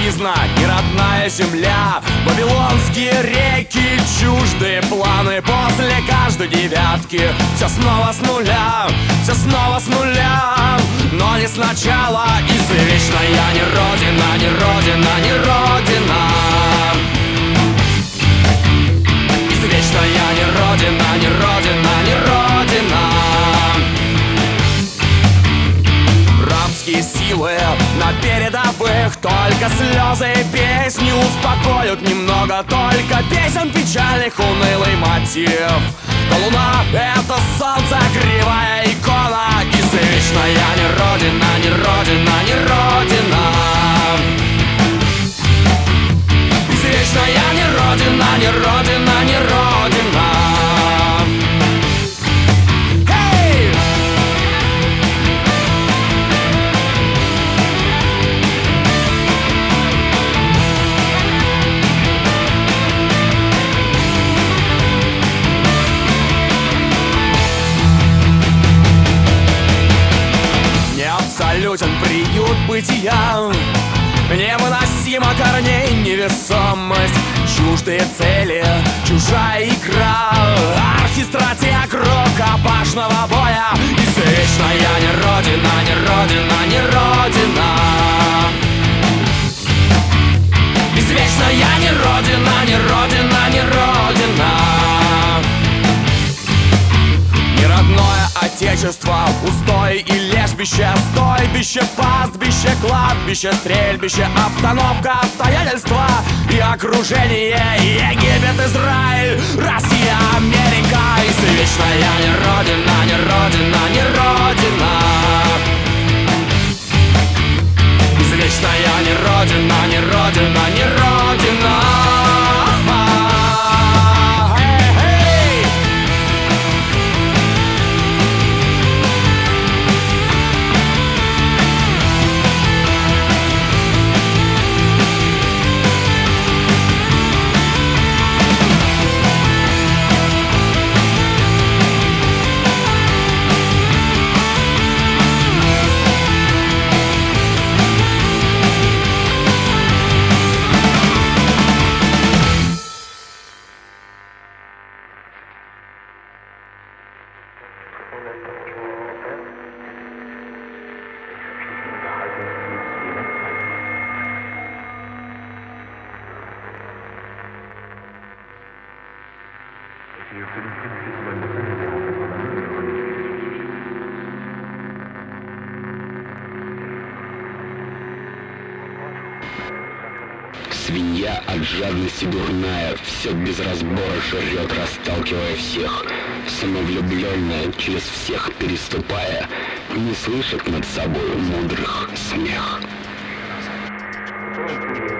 отчизна и родная земля. Вавилонские реки, чуждые планы. После каждой девятки все снова с нуля, все снова с нуля. Но не сначала. Извечная не родина, не родина, не родина. Извечная не родина, не родина, не родина. Рабские силы на передовых, только слезы и песни успокоят немного. Только песен печальных унылый мотив. Но луна — это солнце, кривая икона. Извечная не родина, не родина, не родина. Извечная не родина, не родина, не родина. Hey! Неабсолютен приют бытия, невыносимо корней невесомость. Чуждые цели, чужая игра, архистратег рукопашного боя. Извечная не родина, не родина, не родина. Извечная не родина, не родина, не родина. Неродное отечество, устой и лежбище, стойбище, пастбище, кладбище, стрельбище, обстановка, обстоятельства и окружение. Египет, Израиль, Россия, Америка. Извечная не родина, не родина, не родина. Извечная не родина, не родина, не родина. Свинья от жадности дурная, все без разбора жрет, расталкивая всех. Самовлюбленная, через всех переступая, не слышит над собой мудрых смех.